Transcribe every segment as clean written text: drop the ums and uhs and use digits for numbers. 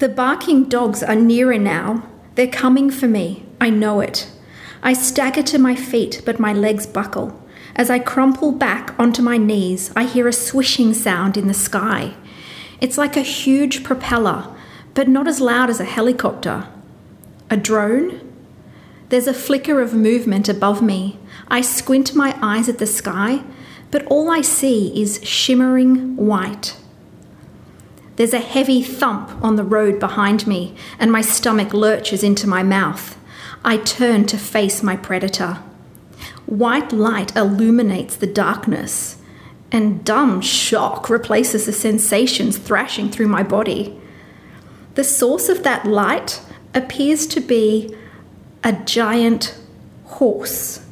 The barking dogs are nearer now. They're coming for me. I know it. I stagger to my feet, but my legs buckle. As I crumple back onto my knees, I hear a swishing sound in the sky. It's like a huge propeller, but not as loud as a helicopter. A drone? There's a flicker of movement above me. I squint my eyes at the sky, but all I see is shimmering white. There's a heavy thump on the road behind me, and my stomach lurches into my mouth. I turn to face my predator. White light illuminates the darkness, and dumb shock replaces the sensations thrashing through my body. The source of that light appears to be a giant horse.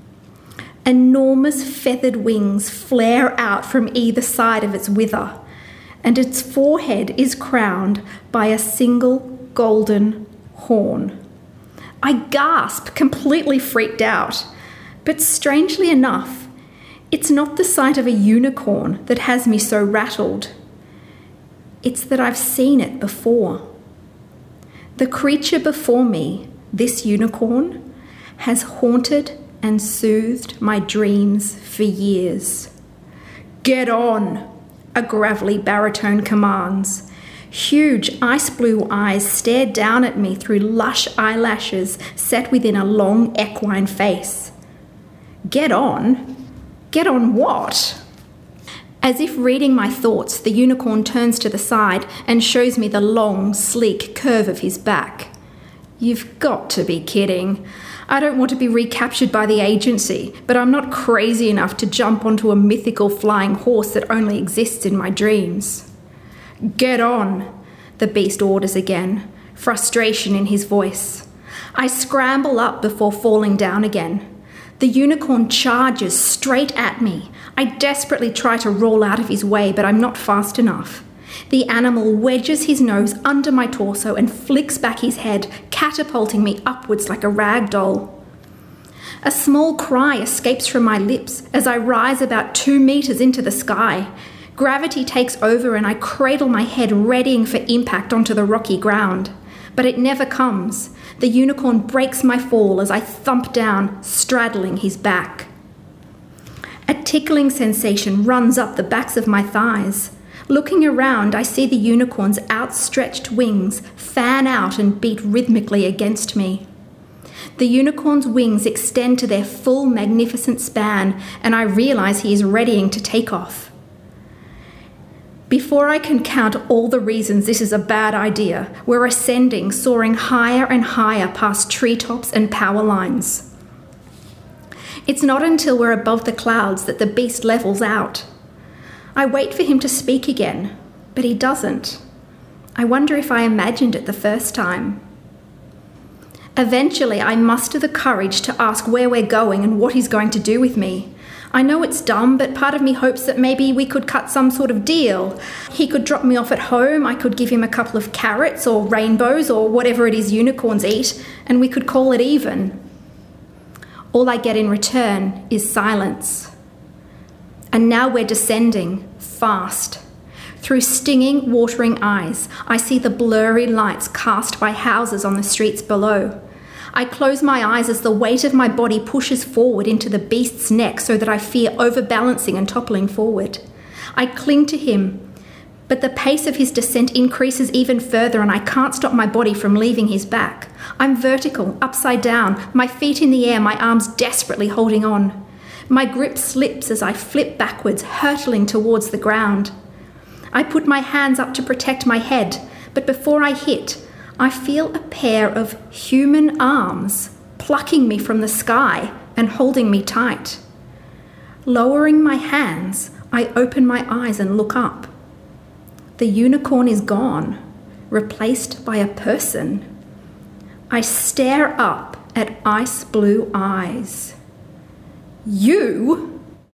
Enormous feathered wings flare out from either side of its wither, and its forehead is crowned by a single golden horn. I gasp, completely freaked out. But strangely enough, it's not the sight of a unicorn that has me so rattled. It's that I've seen it before. The creature before me, this unicorn, has haunted and soothed my dreams for years. "Get on!" a gravelly baritone commands. Huge ice blue eyes stare down at me through lush eyelashes set within a long equine face. Get on? Get on what? As if reading my thoughts, the unicorn turns to the side and shows me the long, sleek curve of his back. You've got to be kidding. I don't want to be recaptured by the agency, but I'm not crazy enough to jump onto a mythical flying horse that only exists in my dreams. Get on, the beast orders again, frustration in his voice. I scramble up before falling down again. The unicorn charges straight at me. I desperately try to roll out of his way, but I'm not fast enough. The animal wedges his nose under my torso and flicks back his head, catapulting me upwards like a rag doll. A small cry escapes from my lips as I rise about 2 meters into the sky. Gravity takes over and I cradle my head, readying for impact onto the rocky ground. But it never comes. The unicorn breaks my fall as I thump down, straddling his back. A tickling sensation runs up the backs of my thighs. Looking around, I see the unicorn's outstretched wings fan out and beat rhythmically against me. The unicorn's wings extend to their full magnificent span, and I realize he is readying to take off. Before I can count all the reasons this is a bad idea, we're ascending, soaring higher and higher past treetops and power lines. It's not until we're above the clouds that the beast levels out. I wait for him to speak again, but he doesn't. I wonder if I imagined it the first time. Eventually, I muster the courage to ask where we're going and what he's going to do with me. I know it's dumb, but part of me hopes that maybe we could cut some sort of deal. He could drop me off at home, I could give him a couple of carrots or rainbows or whatever it is unicorns eat, and we could call it even. All I get in return is silence. And now we're descending, fast. Through stinging, watering eyes, I see the blurry lights cast by houses on the streets below. I close my eyes as the weight of my body pushes forward into the beast's neck so that I fear overbalancing and toppling forward. I cling to him, but the pace of his descent increases even further and I can't stop my body from leaving his back. I'm vertical, upside down, my feet in the air, my arms desperately holding on. My grip slips as I flip backwards, hurtling towards the ground. I put my hands up to protect my head, but before I hit, I feel a pair of human arms plucking me from the sky and holding me tight. Lowering my hands, I open my eyes and look up. The unicorn is gone, replaced by a person. I stare up at ice blue eyes. You?